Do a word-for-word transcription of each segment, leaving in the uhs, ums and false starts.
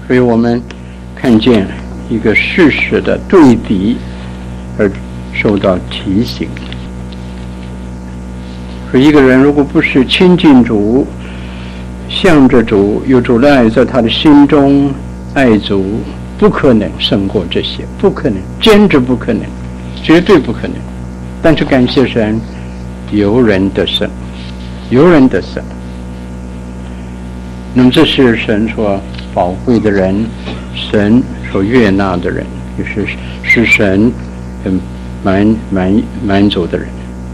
所以我们看见一个事实的对比而受到提醒。所以一个人如果不是亲近主，向着主，有主的爱在他的心中，爱主，不可能胜过这些，不可能，简直不可能，绝对不可能。但是感谢神，由人得胜，由人得胜。那么这是神所宝贵的人，神所悦纳的人，也是是神很满满满足的人。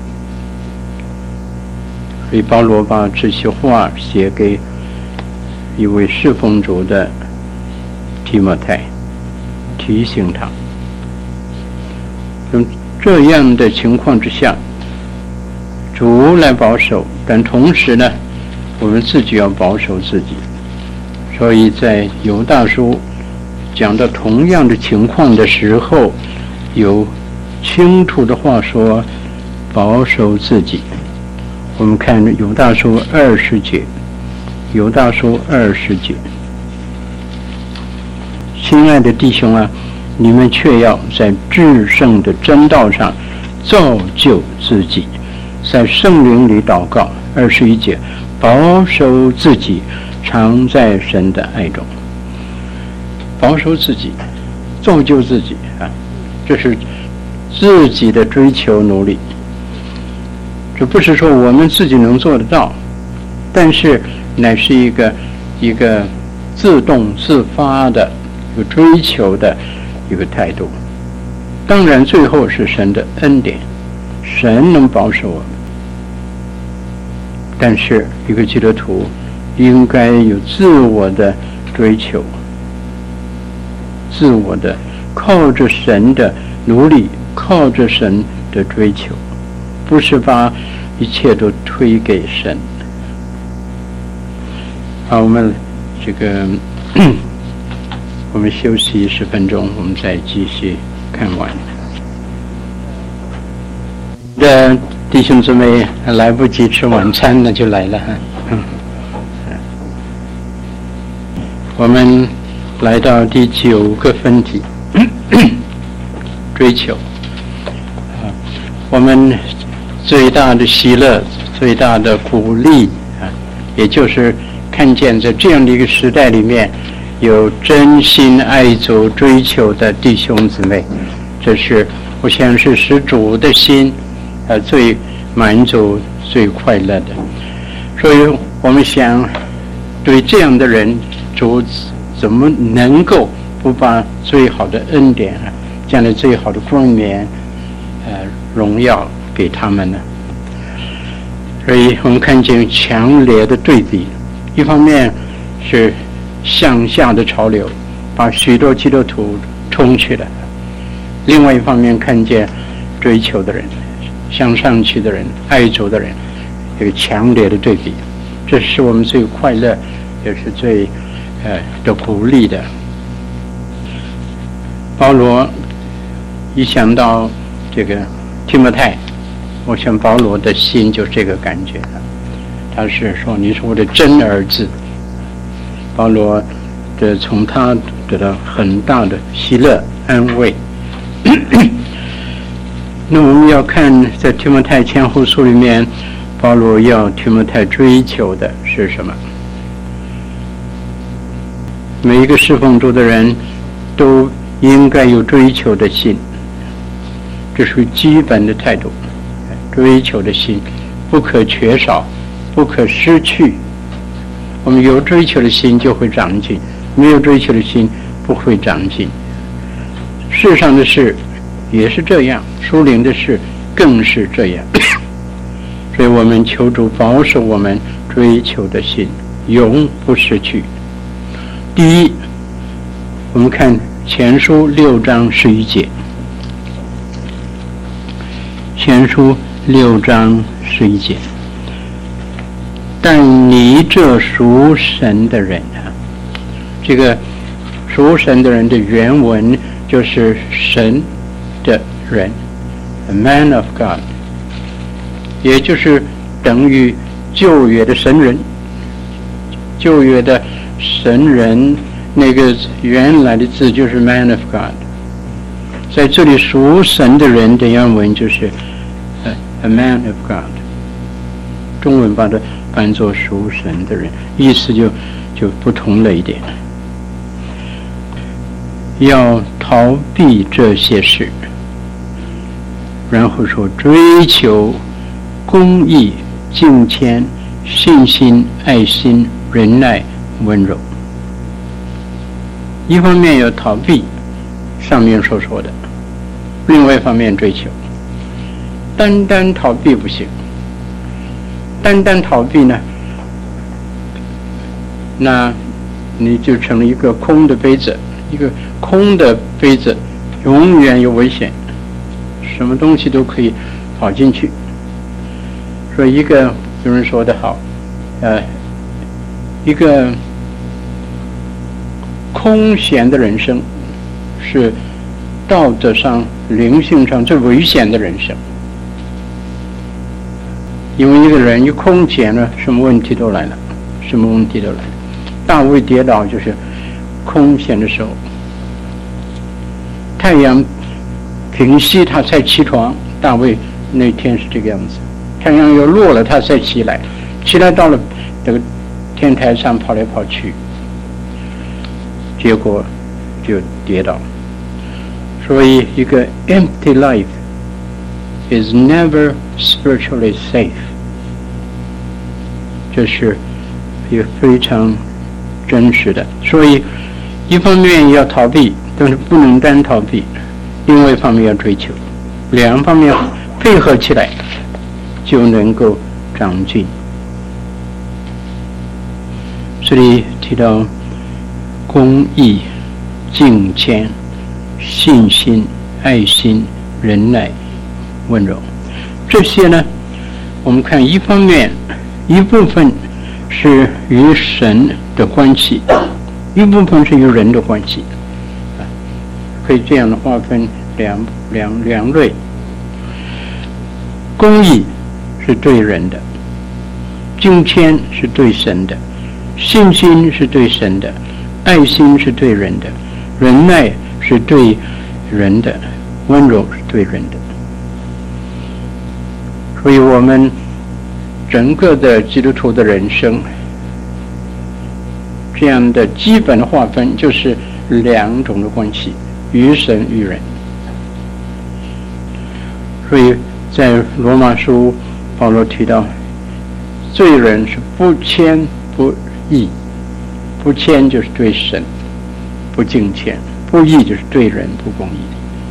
所以保罗把这些话写给一位侍奉主的提摩太，提醒他，用这样的情况之下，主来保守，但同时呢，我们自己要保守自己。所以在犹大书讲到同样的情况的时候，有清楚的话说，保守自己。我们看犹大书二十节，犹大书二十节，亲爱的弟兄啊，你们却要在至圣的真道上造就自己，在圣灵里祷告。二十一节，保守自己，常在神的爱中。保守自己，造就自己啊，这是自己的追求努力。这不是说我们自己能做得到，但是乃是一个一个自动自发的有追求的一个态度。当然最后是神的恩典，神能保守我们，但是一个基督徒应该有自我的追求，自我的靠着神的努力，靠着神的追求，不是把一切都推给神。好，我们这个我们休息十分钟，我们再继续看完。的弟兄姊妹来不及吃晚餐，那就来了。我们来到第九个分题，追求。我们最大的喜乐，最大的鼓励啊，也就是看见在这样的一个时代里面，有真心爱主追求的弟兄姊妹，这是我想是使主的心呃最满足、最快乐的。所以我们想，对这样的人，主怎么能够不把最好的恩典啊，这样的最好的冠冕、呃荣耀给他们呢？所以我们看见强烈的对比，一方面是向下的潮流，把许多基督徒冲去了；另外一方面看见追求的人、向上去的人、爱主的人，有强烈的对比。这是我们最快乐，也是最呃的鼓励的。保罗一想到这个提摩太，我想保罗的心就这个感觉了。他是说：“你是我的真儿子。”保罗的从他得到很大的喜乐安慰。那我们要看在提摩太前后书里面，保罗要提摩太追求的是什么？每一个侍奉主的人都应该有追求的心，这是基本的态度。追求的心不可缺少，不可失去。我们有追求的心就会长进，没有追求的心不会长进。世上的事也是这样，属灵的事更是这样。所以我们求主保守我们追求的心，永不失去。第一，我们看前书六章十一节，前书六章十一节，但你这属神的人啊，这个属神的人的原文就是神的人 ，a man of God， 也就是等于旧约的神人，旧约的神人那个原来的字就是 man of God， 在这里属神的人的原文就是 a, a man of God， 中文把它翻作属神的人，意思就就不同了一点。要逃避这些事，然后说追求公义、敬虔、信心、爱心、忍耐、温柔。一方面要逃避上面所说的，另外一方面追求。单单逃避不行，单单逃避呢，那你就成了一个空的杯子，一个空的杯子永远有危险，什么东西都可以跑进去。所以一个有人说得好，呃，一个空闲的人生是道德上、灵性上最危险的人生。因为一个人一空闲了，什么问题都来了，什么问题都来了。大卫跌倒就是空闲的时候，太阳平息他才起床，大卫那天是这个样子。太阳又落了，他才起来，起来到了这个天台上跑来跑去，结果就跌倒。所以一个 empty life is never spiritually safe， 这是一个非常真实的。所以一方面要逃避，但是不能单逃避，另外一方面要追求，两方面配合起来就能够长进。这里提到公义、敬虔、信心、爱心、忍耐、温柔，这些呢，我们看一方面一部分是与神的关系，一部分是与人的关系，可以这样的划分两两两类。公义是对人的，敬虔是对神的，信心是对神的，爱心是对人的，忍耐是对人的，温柔是对人的。所以我们整个的基督徒的人生，这样的基本的划分就是两种的关系，与神与人。所以在罗马书保罗提到，罪人是不谦不义，不谦就是对神不敬虔，不义就是对人不公义。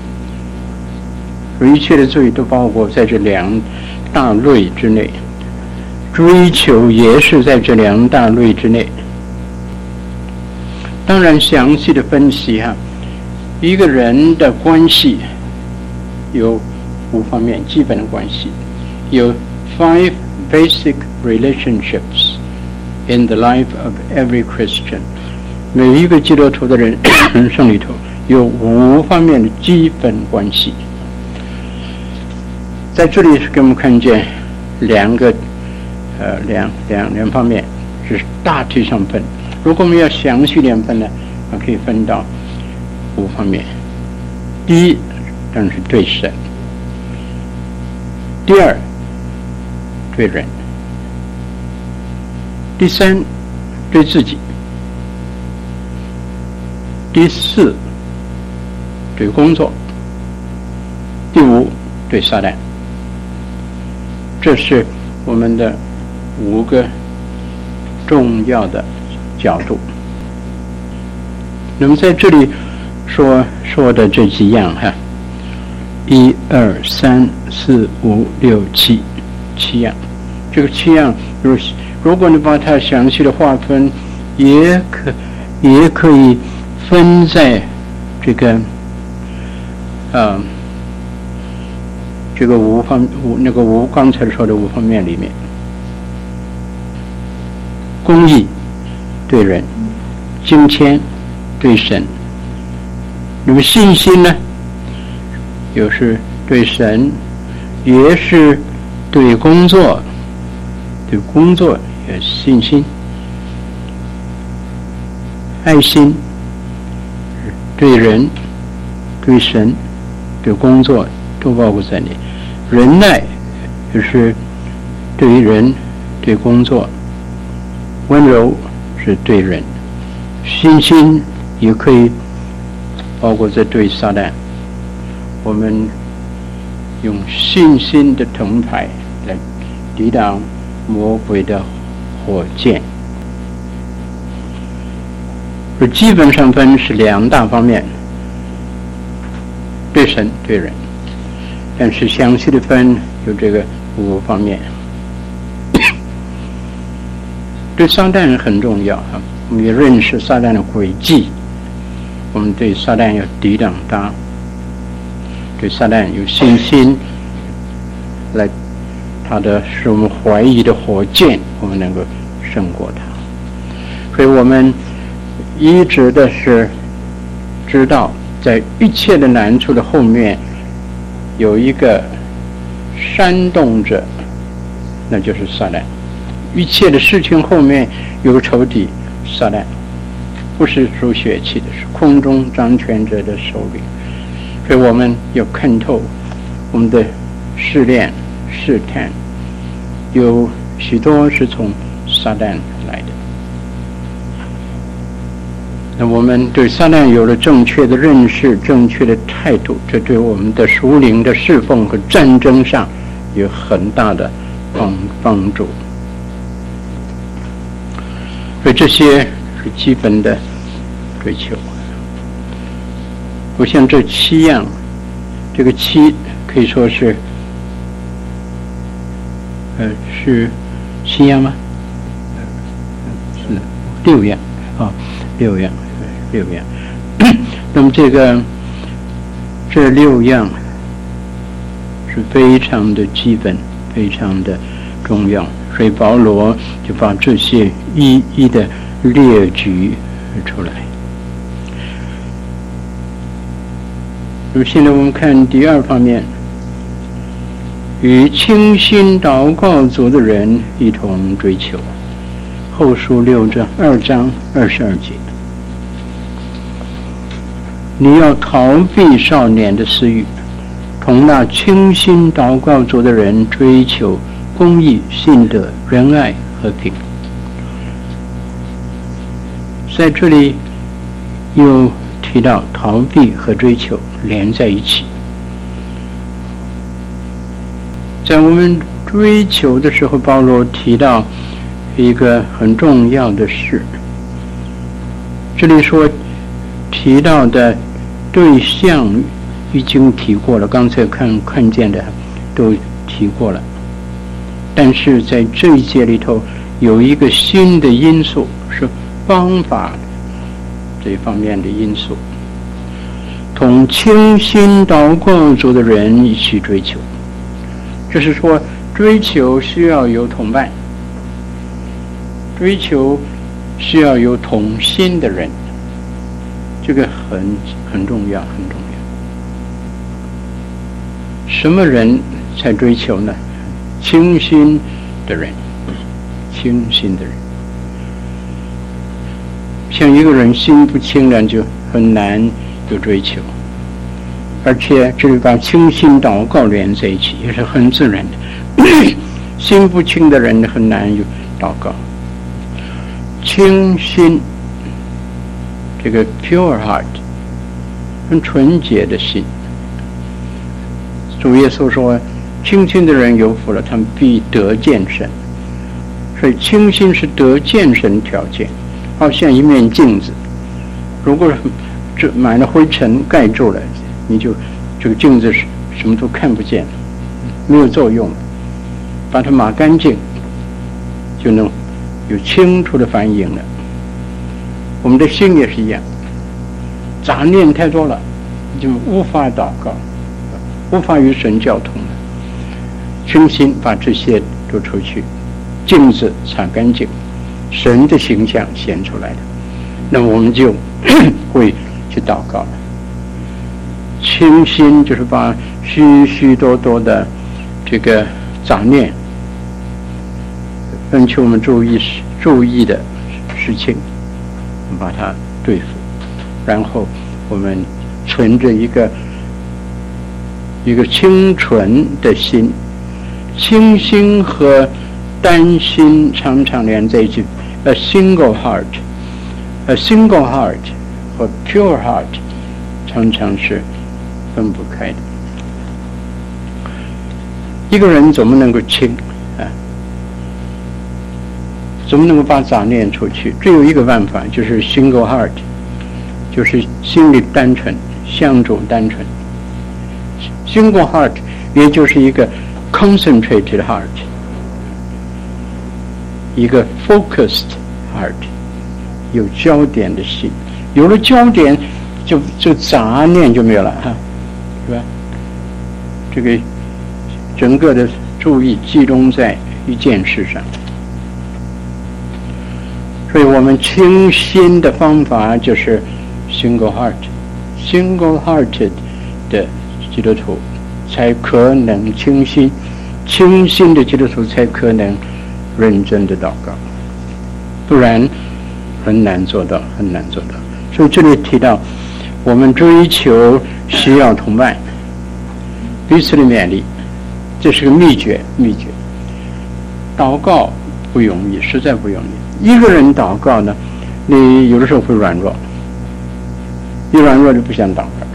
所以一切的罪都包括在这两大类之内，追求也是在这两大类之内。当然详细的分析哈，一个人的关系有五方面基本的关系，有 five basic relationships in the life of every Christian。每一个基督徒的人人生里头有五方面的基本关系。在这里是给我们看见两个呃两两两方面，是大体上分。如果我们要详细点分呢，可以分到五方面。第一，当然是对神；第二，对人；第三，对自己；第四，对工作；第五，对撒旦。这是我们的五个重要的角度。那么在这里说说的这几样哈，一二三四五六七七样，这个七样，如如果你把它详细的划分，也可也可以分在这个呃这个五方五那个五刚才说的五方面里面，公义对人，敬虔对神。那么信心呢，又是对神，也是对工作，对工作也是信心。爱心对人、对神、对工作都包括在内。忍耐就是对于人、对工作；温柔是对人；信心也可以包括在对撒旦。我们用信心的盾牌来抵挡魔鬼的火箭。而基本上分是两大方面，对神对人，但是详细的分有这个五个方面。对撒旦很重要啊，我们也认识撒旦的诡计，我们对撒旦要抵挡他，对撒旦有信心，来他的使我们怀疑的火箭，我们能够胜过他。所以我们一直的是知道，在一切的难处的后面有一个煽动者，那就是撒旦。一切的事情后面有个仇敌，撒旦，不是属血气的，是空中掌权者的首领。所以我们要看透我们的试炼试探，有许多是从撒旦来的。那我们对撒旦有了正确的认识、正确的态度，这对我们的属灵的侍奉和战争上有很大的帮帮助。所以这些是基本的追求。我想这七样，这个七可以说是，呃，是七样吗？是六样啊，六样，六样。那么这个这六样是非常的基本，非常的重要。所以保罗就把这些一一的列举出来。那么现在我们看第二方面，与清心祷告组的人一同追求。后书六章二章二十二节，你要逃避少年的私欲，同那清心祷告组的人追求公义、信德、仁爱、和平。在这里又提到逃避和追求连在一起。在我们追求的时候，保罗提到一个很重要的事。这里说提到的对象已经提过了，刚才看看见的都提过了。但是在这一节里头有一个新的因素，是方法这方面的因素，同清心祷告组的人一起追求。就是说追求需要有同伴，追求需要有同心的人，这个很很重要，很重要。什么人才追求呢？清心的人，清心的人。像一个人心不清了，就很难有追求。而且这里把清心祷告连在一起，也是很自然的。心不清的人很难有祷告。清心，这个 pure heart， 很纯洁的心。主耶稣说，清心的人有福了，他们必得见神。所以清心是得见神条件，好像一面镜子，如果这满了灰尘盖住了，你就这个镜子什么都看不见，没有作用了。把它抹干净，就能有清楚的反应了。我们的心也是一样，杂念太多了，就无法祷告，无法与神交通了。清心把这些都出去，镜子擦干净，神的形象显出来的，那么我们就会去祷告了。清心就是把许许多多的这个杂念，分求我们注意注意的事情，把它对付，然后我们存着一个一个清纯的心，清心和担心常常连在一起。A single heart, a single heart 和 pure heart 常常是分不开的。一个人怎么能够清啊？怎么能够把杂念出去？只有一个办法，就是 single heart， 就是心里单纯，向主单纯。single heart 也就是一个 concentrated heart， 一个 focused heart， 有焦点的心。有了焦点，就就杂念就没有了哈，是吧？这个整个的注意集中在一件事上。所以我们清心的方法就是 single heart， single hearted 的基督徒才可能清心，清心的基督徒才可能认真的祷告，不然很难做到，很难做到。所以这里提到我们追求需要同伴，彼此的勉励，这是个秘诀。秘诀，祷告不容易，实在不容易。一个人祷告呢，你有的时候会软弱，一软弱就不想祷告。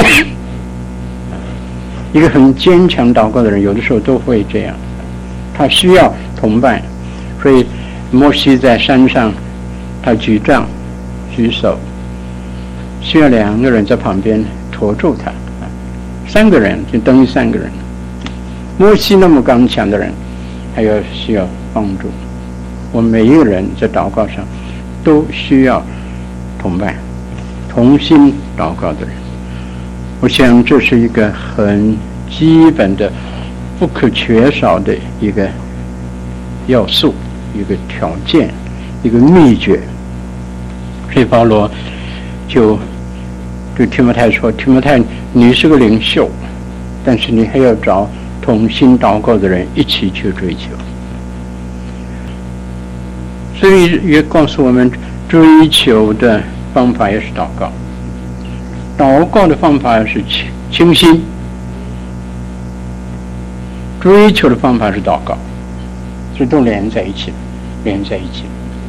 一个很坚强祷告的人，有的时候都会这样，他需要同伴。所以摩西在山上，他举杖举手，需要两个人在旁边托住他，三个人就等于三个人。摩西那么刚强的人，还要需要帮助。我们每一个人在祷告上都需要同伴，同心祷告的人。我想这是一个很基本的、不可缺少的一个要素，一个条件，一个秘诀。所以保罗就对提摩太说：“提摩太，你是个领袖，但是你还要找同心祷告的人一起去追求。”所以也告诉我们，追求的方法也是祷告，祷告的方法是清心，追求的方法是祷告，所以都连在一起，连在一起。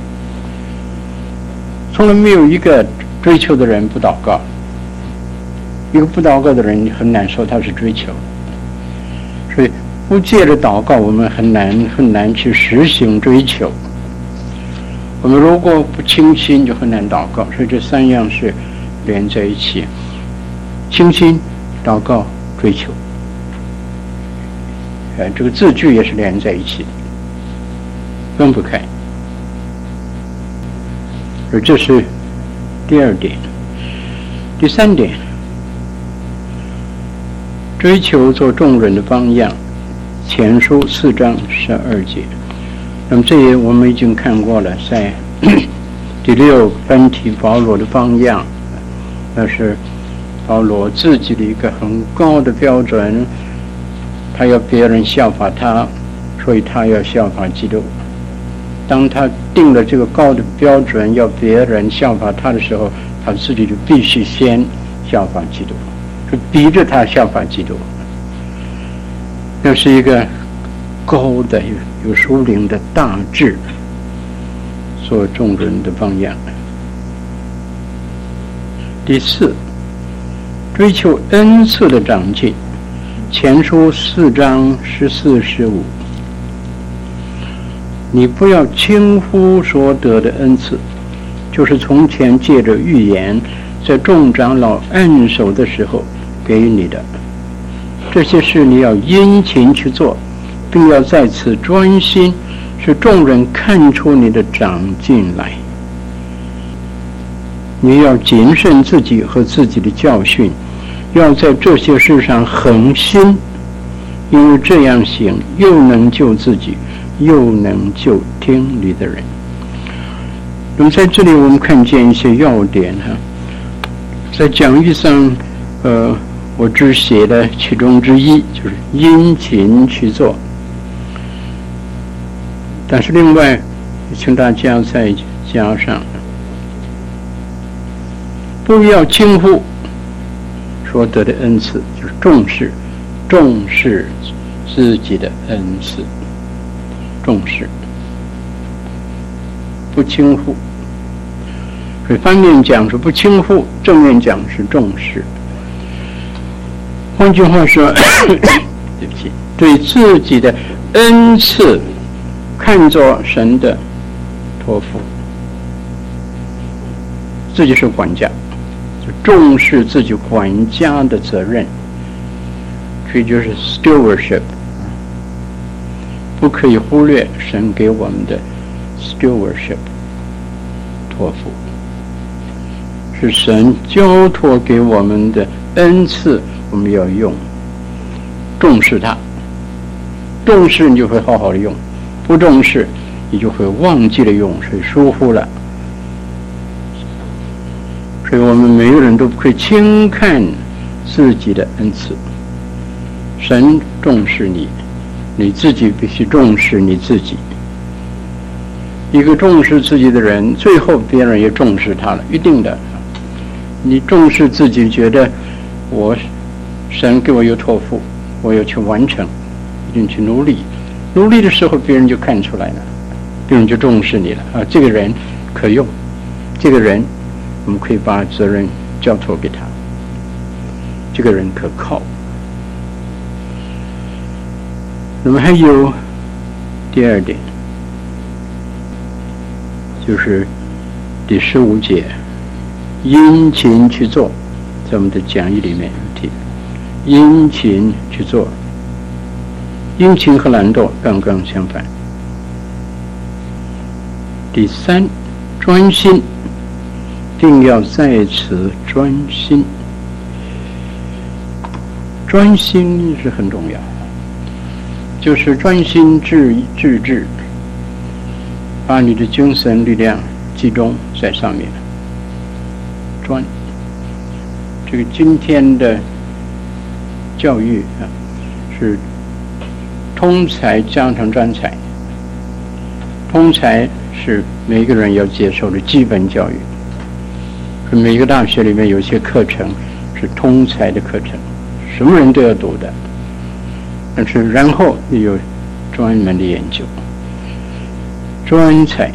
从来没有一个追求的人不祷告，一个不祷告的人很难说他是追求。所以不借着祷告，我们很难很难去实行追求。我们如果不清心，就很难祷告。所以这三样是连在一起：清心、祷告、追求。呃，这个字句也是连在一起的，分不开。所以这是第二点。第三点，追求做众人的榜样。前书四章十二节。那么这些我们已经看过了，在第六分题保罗的榜样，那是保罗自己的一个很高的标准，他要别人效法他，所以他要效法基督。当他定了这个高的标准，要别人效法他的时候，他自己就必须先效法基督，是逼着他效法基督。那是一个高的有属灵的大志，做众人的榜样。第四，追求恩赐的长进。前书四章十四十五，你不要轻忽所得的恩赐，就是从前借着预言，在众长老按手的时候给你的。这些事你要殷勤去做，并要在此专心，使众人看出你的长进来。你要谨慎自己和自己的教训，要在这些事上恒心，因为这样行，又能救自己，又能救听你的人。那么在这里我们看见一些要点哈，在讲义上，呃，我只写了其中之一，就是殷勤去做。但是另外，请大家再加上，不要轻忽所得的恩赐，就是重视重视自己的恩赐，重视不轻忽。所以反面讲是不轻忽，正面讲是重视。换句话说，对不起，对自己的恩赐看作神的托付，自己是管家，就重视自己管家的责任，这就是 stewardship， 不可以忽略神给我们的 stewardship 托付，是神交托给我们的恩赐，我们要用，重视它，重视你就会好好的用，不重视你就会忘记了用，所以疏忽了。所以我们每个人都不可以轻看自己的恩赐，神重视你，你自己必须重视你自己。一个重视自己的人，最后别人也重视他了，一定的。你重视自己，觉得我神给我有托付，我要去完成，一定去努力。努力的时候，别人就看出来了，别人就重视你了啊！这个人可用，这个人我们可以把责任交托给他，这个人可靠。那么还有第二点，就是第十五节，殷勤去做，在我们的讲义里面有提，殷勤去做。殷勤和懒惰刚刚相反。第三，专心，定要在此专心。专心是很重要，就是专心致致志，把你的精神力量集中在上面。专，这个今天的教育啊，是通才加上专才。通才是每个人要接受的基本教育，每个大学里面有些课程是通才的课程，什么人都要读的，但是然后也有专门的研究。专才，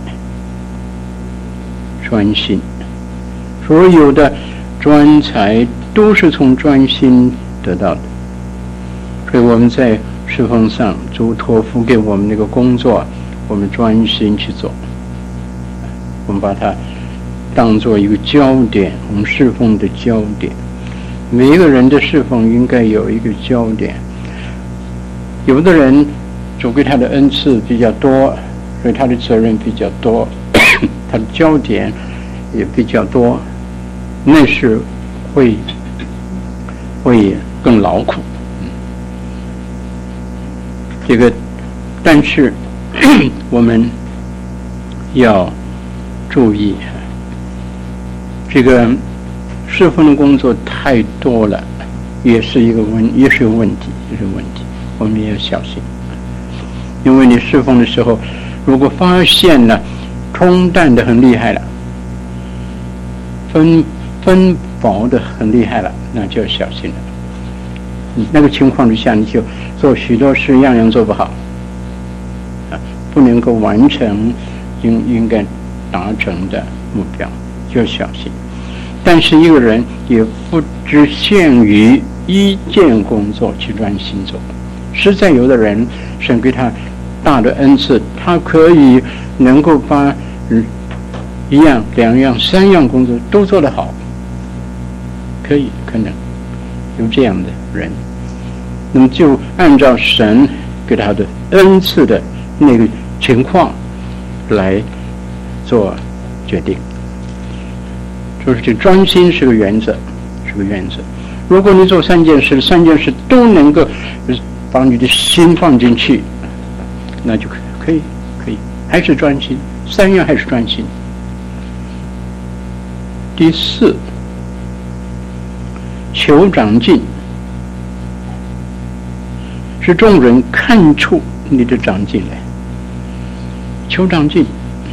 专心，所有的专才都是从专心得到的。所以我们在侍奉上，主托付给我们那个工作，我们专心去做，我们把它当作一个焦点，我们侍奉的焦点。每一个人的侍奉应该有一个焦点。有的人主给他的恩赐比较多，所以他的责任比较多，他的焦点也比较多，那是会会更劳苦。这个，但是我们要注意，这个侍奉的工作太多了，也是一个问，也是个问题，也是个问题，我们也要小心。因为你侍奉的时候，如果发现了冲淡的很厉害了，分分薄的很厉害了，那就要小心了。那个情况之下，你就做许多事样样做不好，啊，不能够完成应应该达成的目标，就要小心。但是一个人也不只限于一件工作去专心做，实在有的人神给他大的恩赐，他可以能够把嗯一样、两样、三样工作都做得好，可以可能有这样的人，那么就按照神给他的恩赐的那个情况来做决定。就是这专心是个原则，是个原则。如果你做三件事，三件事都能够把你的心放进去，那就可以，可以，还是专心，三样还是专心。第四，求长进，是众人看出你的长进来。求长进，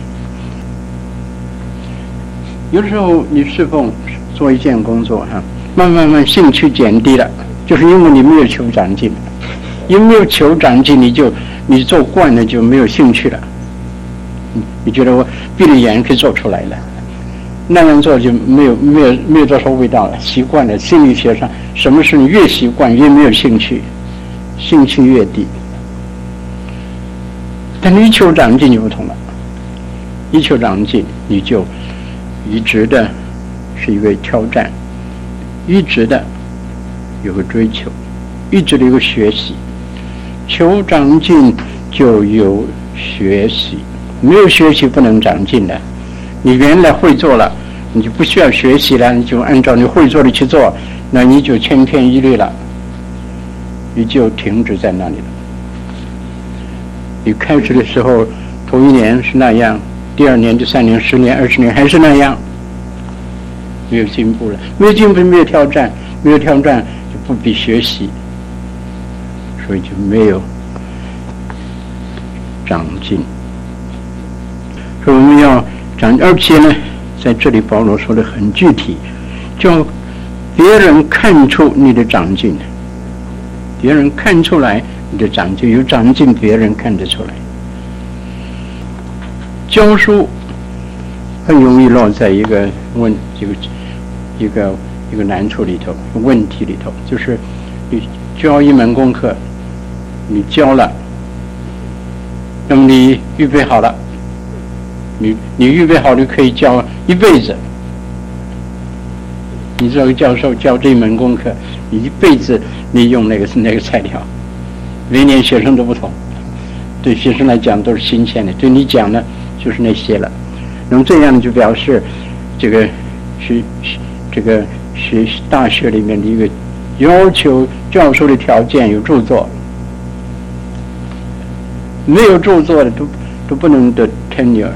有的时候你侍奉做一件工作哈， 慢慢慢兴趣减低了，就是因为你没有求长进，因为没有求长进，你就你做惯了就没有兴趣了。你觉得我闭着眼可以做出来了，那样做就没有没有没有多少味道了，习惯了。心理学上，什么事你越习惯越没有兴趣，兴趣越低。但你一求长进就不同了，一求长进你就一直的是一个挑战，一直的有个追求，一直的有个学习。求长进就有学习，没有学习不能长进的。你原来会做了，你就不需要学习了，你就按照你会做的去做，那你就千篇一律了，你就停止在那里了。你开始的时候头一年是那样，第二年、第三年、十年、二十年还是那样，没有进步了。没有进步，没有挑战，没有挑战就不必学习，所以就没有长进。所以我们要长，而且呢，在这里保罗说的很具体，叫别人看出你的长进，别人看出来你的长进，有长进，别人看得出来。教书很容易落在一个问这个一个一个难处里头，问题里头，就是你教一门功课，你教了，那么你预备好了，你你预备好了可以教一辈子。你这个教授教这一门功课，你一辈子你用那个那个材料，每年学生都不同，对学生来讲都是新鲜的，对你讲呢就是那些了。那么这样就表示这个是这个是大学里面的一个要求教授的条件有著作，没有著作的都都不能得 tenure。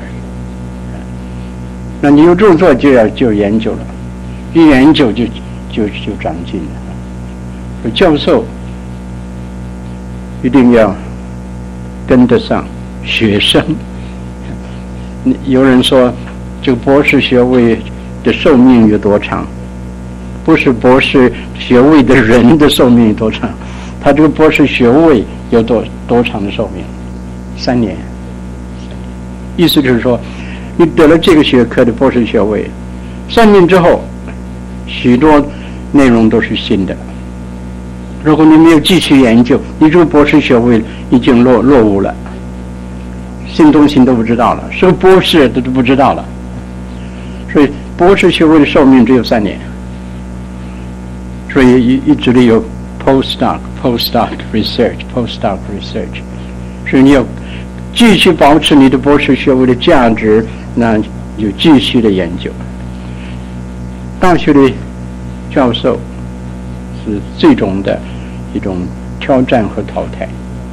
那你有著作就要就研究了，一研究就就就长进了。所以教授一定要跟得上学生。有人说这个博士学位的寿命有多长，不是博士学位的人的寿命有多长，他这个博士学位有多多长的寿命？三年。意思就是说你得了这个学科的博士学位，三年之后许多内容都是新的，如果你没有继续研究，你这个博士学位已经落落伍了，新东西都不知道了，是个博士都都不知道了。所以博士学位的寿命只有三年，所以一一直里有 postdoc postdoc research postdoc research， 所以你要继续保持你的博士学位的价值，那就继续的研究。大学的教授是这种的一种挑战和淘汰。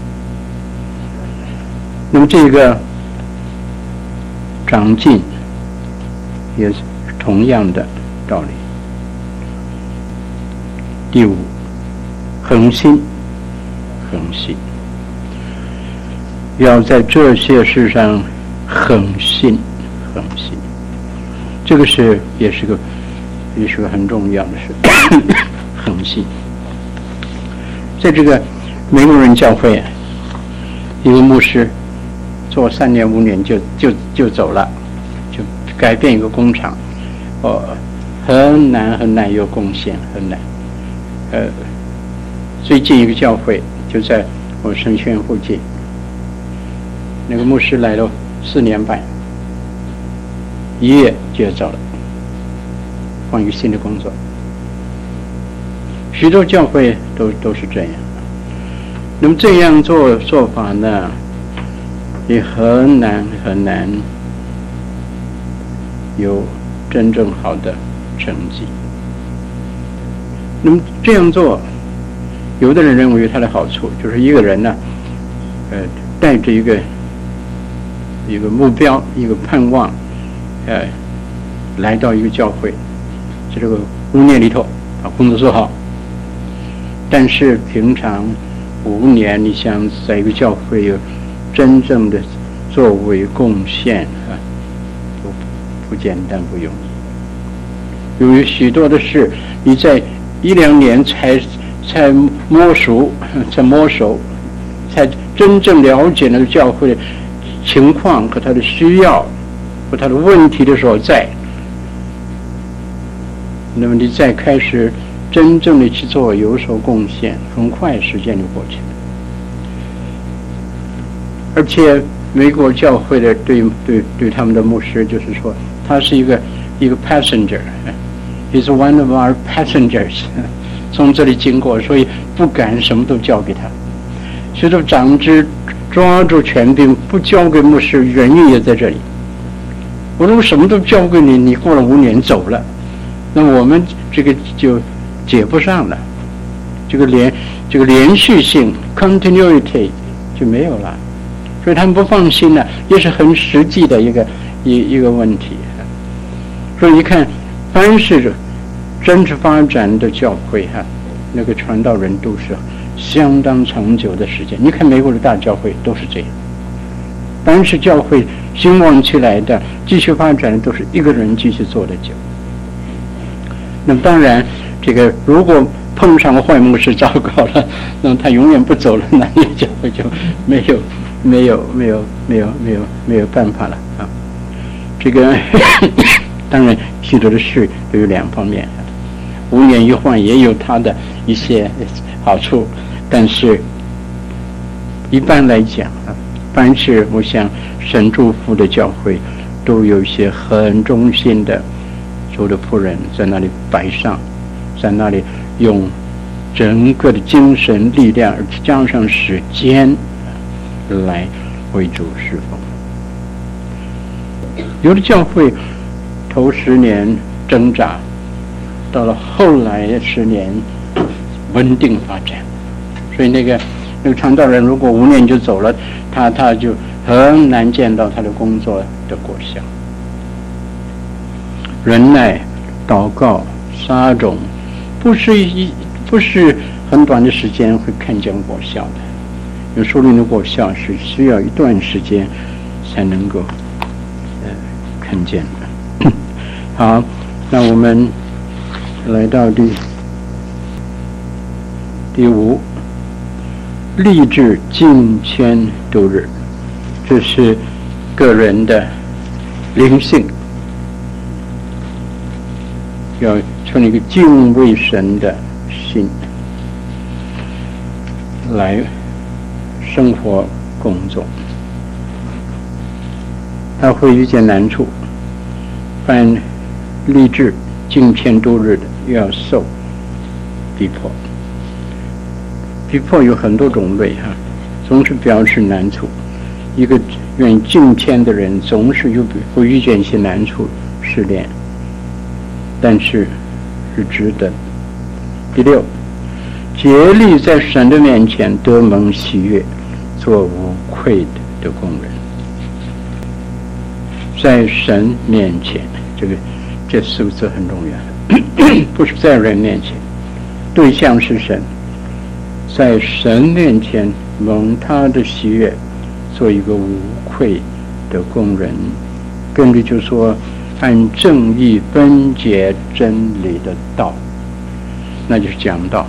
那么这个长进也是同样的道理。第五，恒心，恒心，要在这些事上恒心，恒心，这个是也是个也是个很重要的事。恒心，在这个美国人教会，一个牧师做三年五年就就就走了，就改变一个工厂，哦，很难很难有贡献，很难。呃，最近一个教会就在我神学院附近，那个牧师来了四年半，一月就要走了，换一个新的工作。许多教会都都是这样。那么这样做做法呢，也很难很难有真正好的成绩。那么这样做，有的人认为它的好处就是一个人呢，呃，带着一个一个目标、一个盼望，呃，来到一个教会，在这个五年里头把工作做好。但是平常五年，你想在一个教会有真正的作为贡献啊，不不简单，不容易。有许多的事，你在一两年才才摸熟，才摸熟，才真正了解那个教会的情况和他的需要和他的问题的所在，那么你再开始真正的去做有所贡献，很快时间就过去了。而且美国教会的对对对他们的牧师就是说，他是一个一个 passenger，he's one of our passengers， 从这里经过，所以不敢什么都交给他。所以说长子抓住权柄不交给牧师，原因也在这里。我如果什么都交给你，你过了五年走了，那我们这个就接不上了，这个连这个连续性 continuity 就没有了。所以他们不放心呢，也是很实际的一个一一个问题。所以你看，凡是真实发展的教会哈，那个传道人都是相当长久的时间。你看美国的大教会都是这样，凡是教会兴旺起来的、继续发展的，都是一个人继续做的久。那么当然，这个如果碰上坏牧师，糟糕了，那么他永远不走了，那个教会就没有。没有没有没有没有没有办法了啊！这个当然许多的事都有两方面，五年一换也有它的一些好处，但是一般来讲啊，凡是我想神祝福的教会，都有一些很忠心的主的仆人在那里摆上，在那里用整个的精神力量，而加上时间。来为主侍奉。有的教会头十年挣扎，到了后来十年稳定发展，所以那个那个传道人如果五年就走了，他他就很难见到他的工作的果效。忍耐、祷告、撒种，不是一不是很短的时间会看见果效的。有属灵的果效是需要一段时间才能够呃看见的。好，那我们来到第第五，立志敬虔度日，这是个人的灵性，要存一个敬畏神的心来生活工作。他会遇见难处，凡立志敬虔度日的要受逼迫。逼迫有很多种类哈，总是表示难处。一个愿意敬虔的人，总是有会遇见一些难处试炼，但是是值得。第六，竭力在神的面前得蒙喜悦，做无愧的工人。在神面前，这个这四个字很重要，不是在人面前，对象是神，在神面前蒙他的喜悦，做一个无愧的工人。跟着就说，按正义分解真理的道，那就是讲道。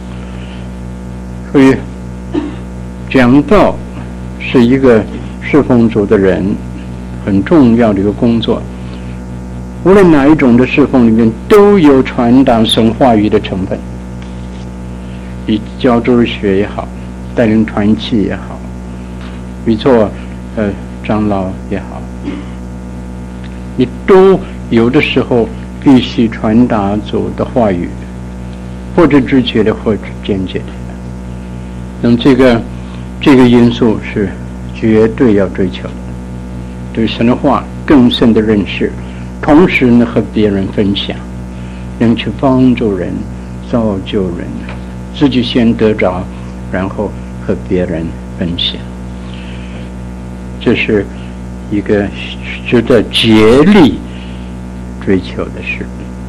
所以讲道是一个侍奉主的人很重要的一个工作。无论哪一种的侍奉里面，都有传达神话语的成分。你教主日学也好，带领团契也好，你做呃长老也好，你都有的时候必须传达主的话语，或者直觉的，或者间接的。那么这个这个因素是绝对要追求的，对神的话更深的认识，同时呢和别人分享，能去帮助人、造就人，自己先得着，然后和别人分享，这是一个值得竭力追求的事。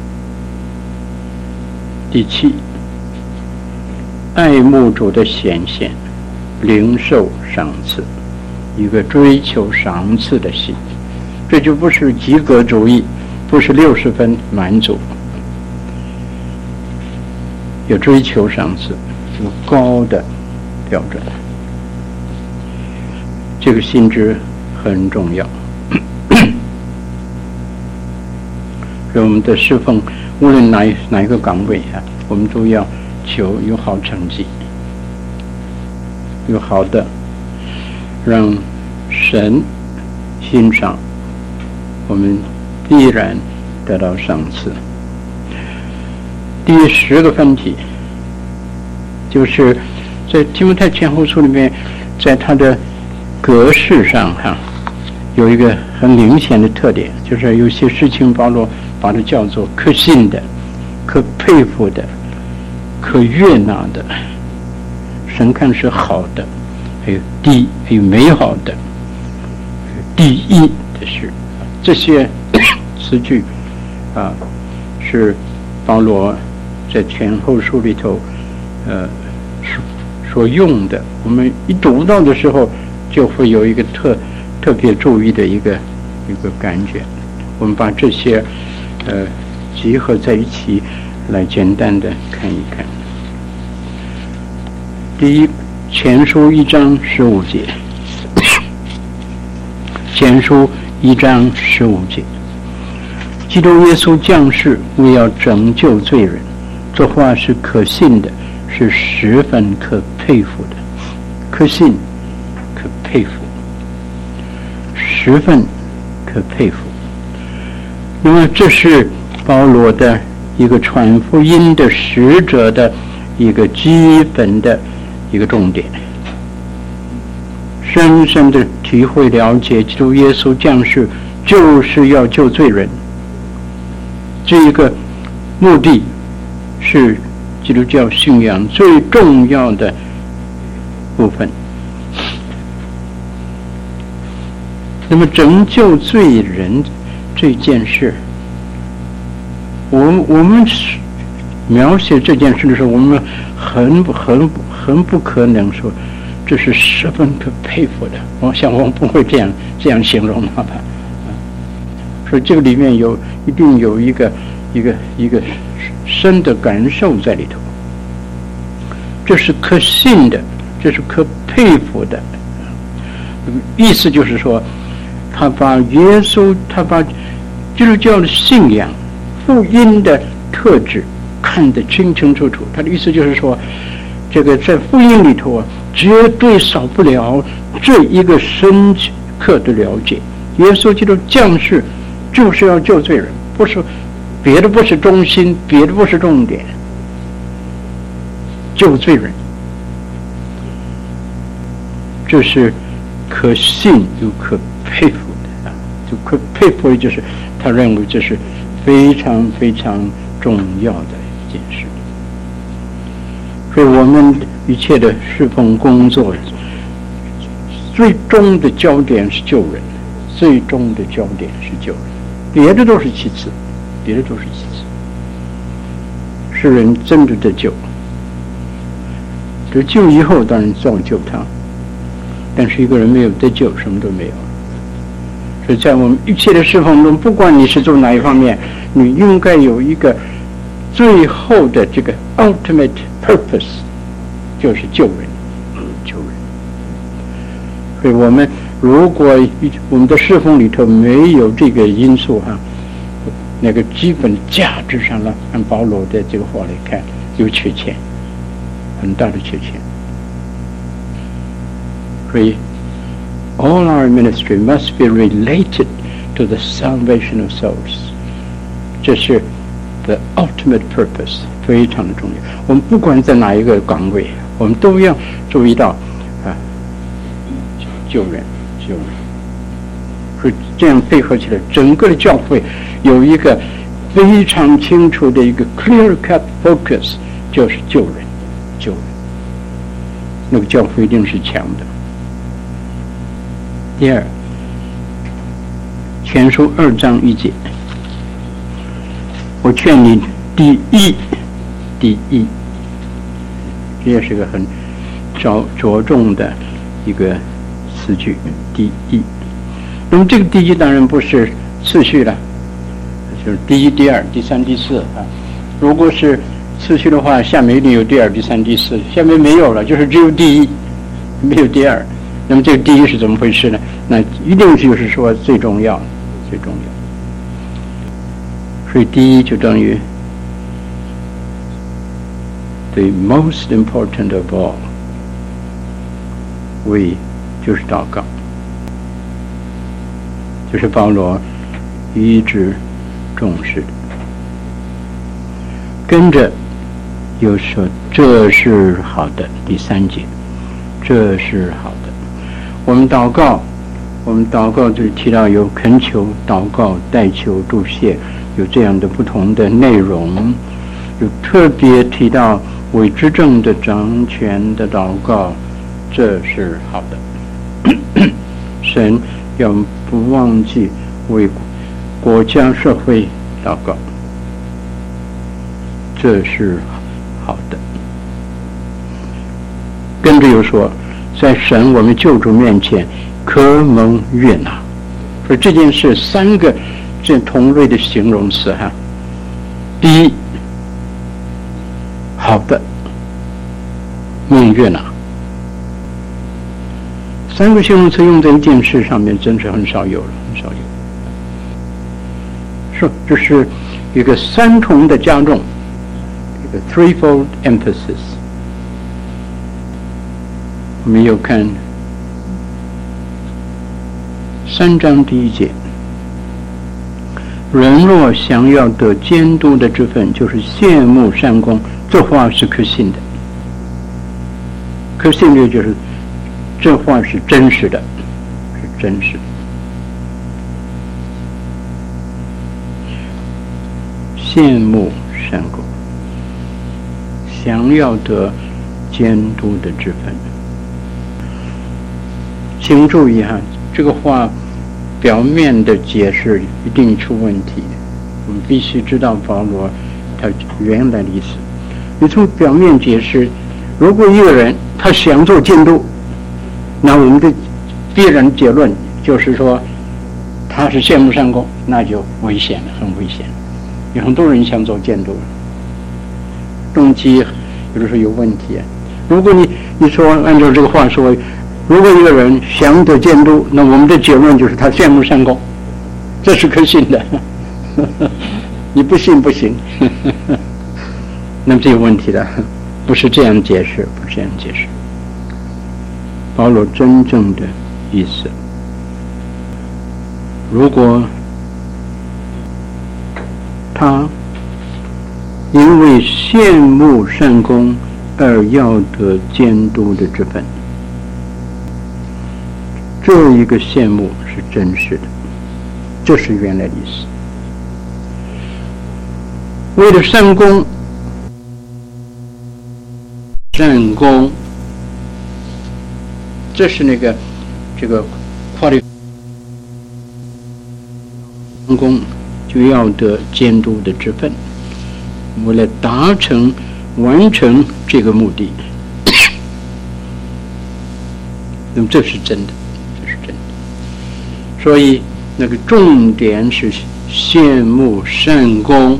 第七，爱慕主的显现，领受赏赐，一个追求赏赐的心，这就不是及格主义，不是六十分满足。 有追求赏赐，有高的标准，这个心智很重要。所以我们的侍奉，无论哪哪一个岗位啊，我们都要求有好成绩，有好的，让神欣赏，我们必然得到赏赐。第十个分题，就是在提摩太前后书里面，在它的格式上哈、啊，有一个很明显的特点，就是有些事情保罗把它叫做可信的、可佩服的、可悦纳的，神看是好的，还有第还有美好的、第一的事，这些词句啊，是保罗在前后书里头呃所用的。我们一读到的时候，就会有一个特特别注意的一个一个感觉。我们把这些呃集合在一起，来简单的看一看。第一，前书一章十五节，前书一章十五节，基督耶稣降世为要拯救罪人，这话是可信的，是十分可佩服的，可信可佩服，十分可佩服。那么这是保罗的一个传福音的使者的一个基本的一个重点，深深的体会了解基督耶稣降世就是要救罪人，这一个目的是基督教信仰最重要的部分。那么拯救罪人这件事，我我们描写这件事的时候，我们很很很不可能说这是十分可佩服的。我想我们不会这样这样形容它吧。所以这个里面有一定有一个一个一个深的感受在里头。这是可信的，这是可佩服的。意思就是说，他把耶稣，他把基督教的信仰、福音的特质看得清清楚楚。他的意思就是说，这个在福音里头啊，绝对少不了这一个深刻的了解。耶稣基督降世就是要救罪人，不是别的，不是中心，别的不是重点，救罪人。这是可信又可佩服的啊！就可佩服的就是他认为这是非常非常重要的一件事。所以我们一切的侍奉工作，最终的焦点是救人，最终的焦点是救人，别的都是其次，别的都是其次。世人真的得救，得救以后当然造就他，但是一个人没有得救，什么都没有。所以在我们一切的侍奉中，不管你是做哪一方面，你应该有一个最后的这个 ultimate purpose， 就是救人，救人。所以我们如果我们的侍奉里头没有这个因素哈、啊，那个基本价值上呢，按保罗的这个话来看，有缺欠，很大的缺欠。所以 all our ministry must be related to the salvation of souls， 这是 the ultimate purpose， 非常的重要。我们不管在哪一个岗位，我们都要注意到啊，救人救人。所以这样配合起来，整个的教会有一个非常清楚的一个 clear cut focus， 就是救人救人，那个教会一定是强的。第二，前书二章一节，我劝你第一，第一，这也是个很着着重的一个词句，第一。那么这个第一当然不是次序了，就是第一、第二、第三、第四啊。如果是次序的话，下面一定有第二、第三、第四，下面没有了，就是只有第一，没有第二。那么这个第一是怎么回事呢？那一定就是说最重要，最重要。所以第一就等于 the most important of all， 为就是祷告，就是保罗一直重视的。跟着又说这是好的，第三节，这是好的。我们祷告，我们祷告就提到有恳求、祷告、代求、祝谢，有这样的不同的内容，有特别提到为执政的掌权的祷告，这是好的。神要不忘记为国家社会祷告，这是好的。跟着又说，在神我们救主面前可蒙悦纳。所以这件事三个这同类的形容词哈。第一，好的，蒙悦纳。三个形容词用在一件事上面，真是很少有了，很少有。说这是一个三重的加重，一个 threefold emphasis。我们又看三章第一节，人若想要得监督的职分，就是羡慕善功，这话是可信的。可信的就是这话是真实的，是真实的。羡慕善功，想要得监督的职分。请注意哈，这个话表面的解释一定出问题，我们必须知道保罗他原来的意思。你从表面解释，如果一个人他想做监督，那我们的必然结论就是说他是羡慕善功，那就危险了，很危险。有很多人想做监督，动机有的时候有问题。如果你你说按照这个话说，如果一个人想得监督，那我们的结论就是他羡慕善功，这是可信的。你不信不行。那么这有问题的，不是这样解释，不是这样解释。保罗真正的意思，如果他因为羡慕善功而要得监督的职分，这一个羡慕是真实的，这是原来的意思。为了善功，善功，这是那个这个 qualify 善功就要得监督的职分，为了达成完成这个目的，那么这是真的。所以那个重点是羡慕善功，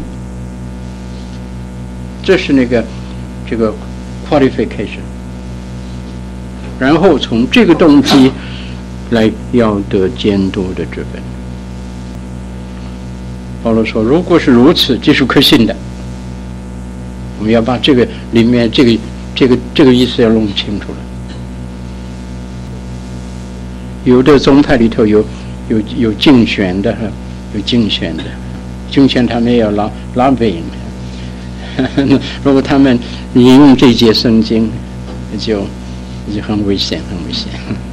这是那个这个 qualification， 然后从这个动机来要得监督的职分。保罗说，如果是如此，这是可信的。我们要把这个里面这个这个这个意思要弄清楚了。有的宗派里头有有有竞选的，有竞选的，竞选他们要拉拉贝。如果他们引用这节圣经，就就很危险，很危险。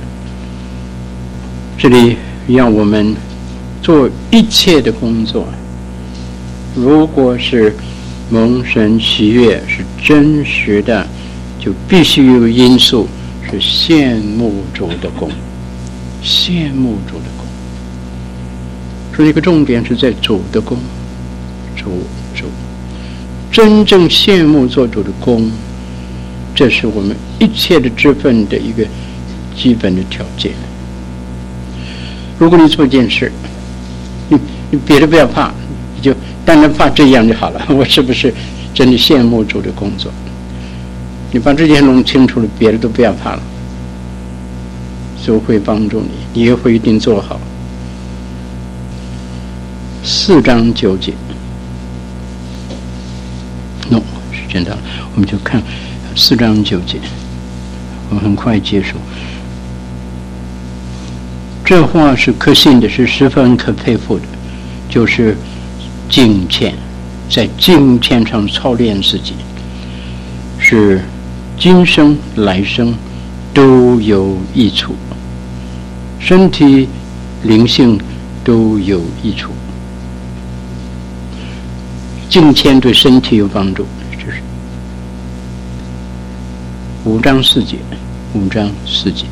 这里让我们做一切的工作，如果是蒙神喜悦，是真实的，就必须有因素是羡慕主的功，羡慕主的功。所以一个重点是在主的功，主主真正羡慕做主的功，这是我们一切的职分的一个基本的条件。如果你做一件事，你你别的不要怕，你就单单怕这样就好了。我是不是真的羡慕主的工作。你把这些弄清楚了，别的都不要怕了，主会帮助你，你也会一定做好。四章九节 ，no 时间到了，我们就看四章九节，我们很快结束。这话是可信的，是十分可佩服的，就是敬虔，在敬虔上操练自己，是今生来生都有益处，身体灵性都有益处。敬虔对身体有帮助，这是五章四节，五章四节。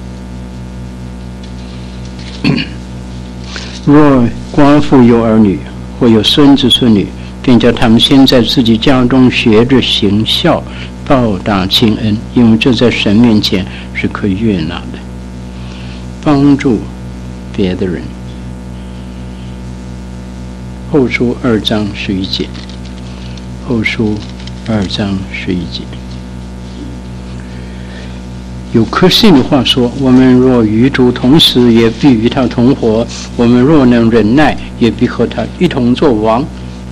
若寡妇有儿女，或有孙子孙女，便叫他们先在自己家中学着行孝，报答亲恩，因为这在神面前是可悦纳的。帮助别的人。后书二章十一节，后书二章十一节。有可信的话说，我们若与主同死，也必与他同活；我们若能忍耐，也必和他一同作王。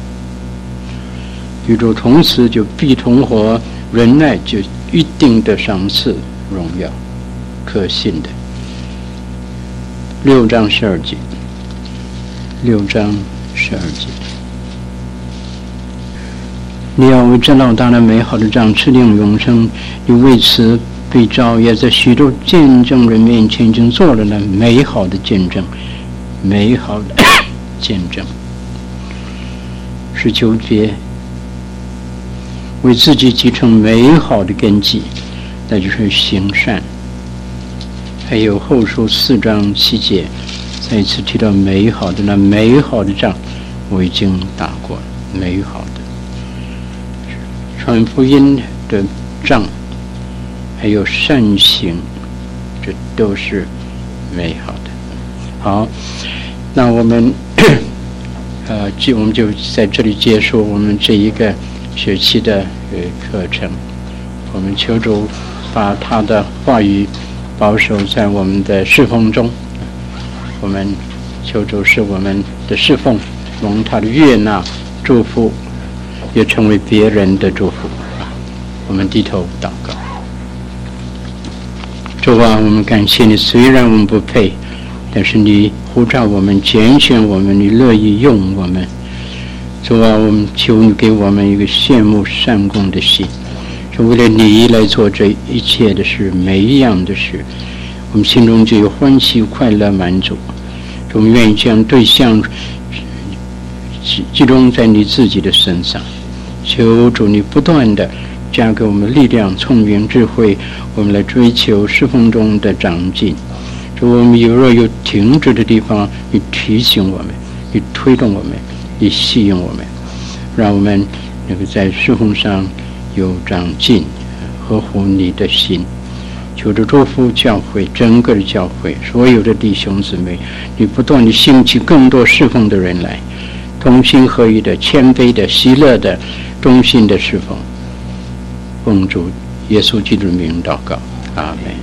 与主同死就必同活，忍耐就一定的赏赐荣耀，可信的。六章十二节，六章十二节。你要为这老大的美好的仗持定永生，你为此被召，也在许多见证人面前已经做了那美好的见证，美好的见证。十九节，为自己继承美好的根基，那就是行善。还有后书四章七节，再一次提到美好的那美好的仗，我已经打过了，美好的传福音的仗。还有善行，这都是美好的。好，那我们呃，就我们就在这里结束我们这一个学期的呃课程。我们求主把他的话语保守在我们的侍奉中。我们求主使我们的侍奉蒙他的悦纳祝福，也成为别人的祝福。我们低头祷告。主啊，我们感谢你，虽然我们不配，但是你呼召我们，拣选我们，你乐意用我们。主啊，我们求你给我们一个羡慕善功的心，是为了你来做这一切的事，每一样的事，我们心中就有欢喜、快乐、满足。我们愿意将对象集中在你自己的身上，求主你不断的加给我们力量、聪明、智慧，我们来追求侍奉中的长进。主，我们有若有停止的地方，你提醒我们，你推动我们，你吸引我们，让我们能够在侍奉上有长进，合乎你的心。求主祝福教会，整个的教会，所有的弟兄姊妹，你不断地兴起更多侍奉的人来，同心合一的、谦卑的、喜乐的、忠心的侍奉。奉主耶稣基督的名祷告，阿们。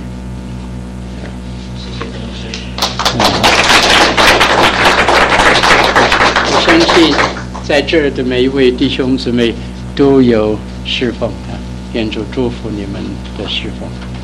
我相信在这儿的每一位弟兄姊妹都有侍奉啊，愿主祝福你们的侍奉。